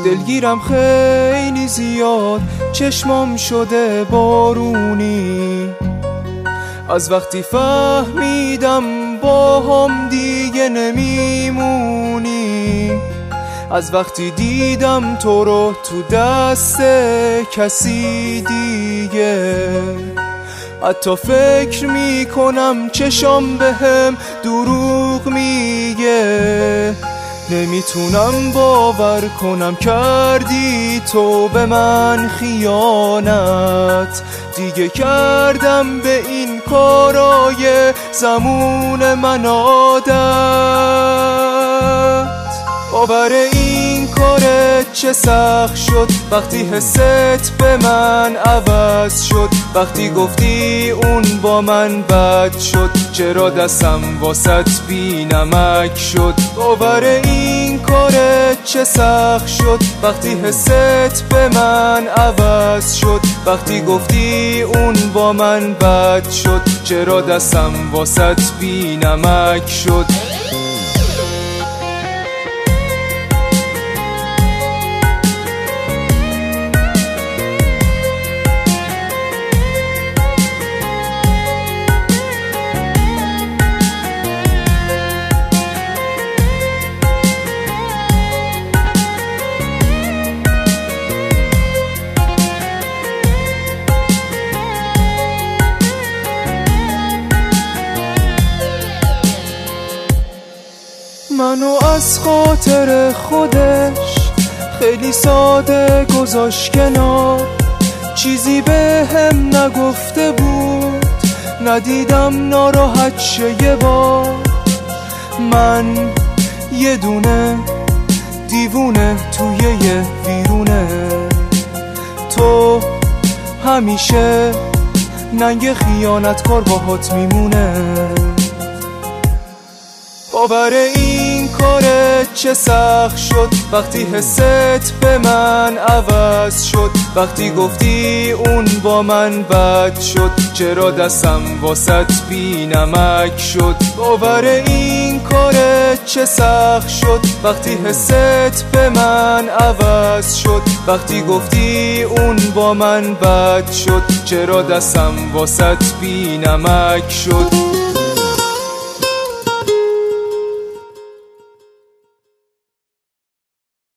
دلگیرم خیلی زیاد، چشمام شده بارونی. از وقتی فهمیدم با هم دیگه نمیمونی، از وقتی دیدم تو رو تو دست کسی دیگه. حتی فکر میکنم چشام بهم دروغ میگه. نمیتونم باور کنم کردی تو به من خیانت. دیگه کردم به این کارای زمون من عادت. باور این کارت چه سخت شد وقتی حست به من عوض شد. وقتی گفتی اون با من بد شد، چرا دستم واسط بی نمک شد. باور این کارت چه سخت شد وقتی حست به من عوض شد. وقتی گفتی اون با من بد شد، چرا دستم واسط بی نمک شد. منو از خاطر خودش خیلی ساده گذاشت کنار. چیزی به هم نگفته بود، ندیدم ناراحت شه یه بار. من یه دونه دیوونه توی یه ویرونه، تو همیشه ننگ خیانتکار باهات میمونه. باور این کارت چه سخت شد وقتی حست به من عوض شد. وقتی گفتی اون با من بد شد، چرا دستم واسط بی نمک شد. باور این کارت چه سخت شد وقتی حست به من عوض شد. وقتی گفتی اون با من بد شد، چرا دستم واسط بی نمک شد.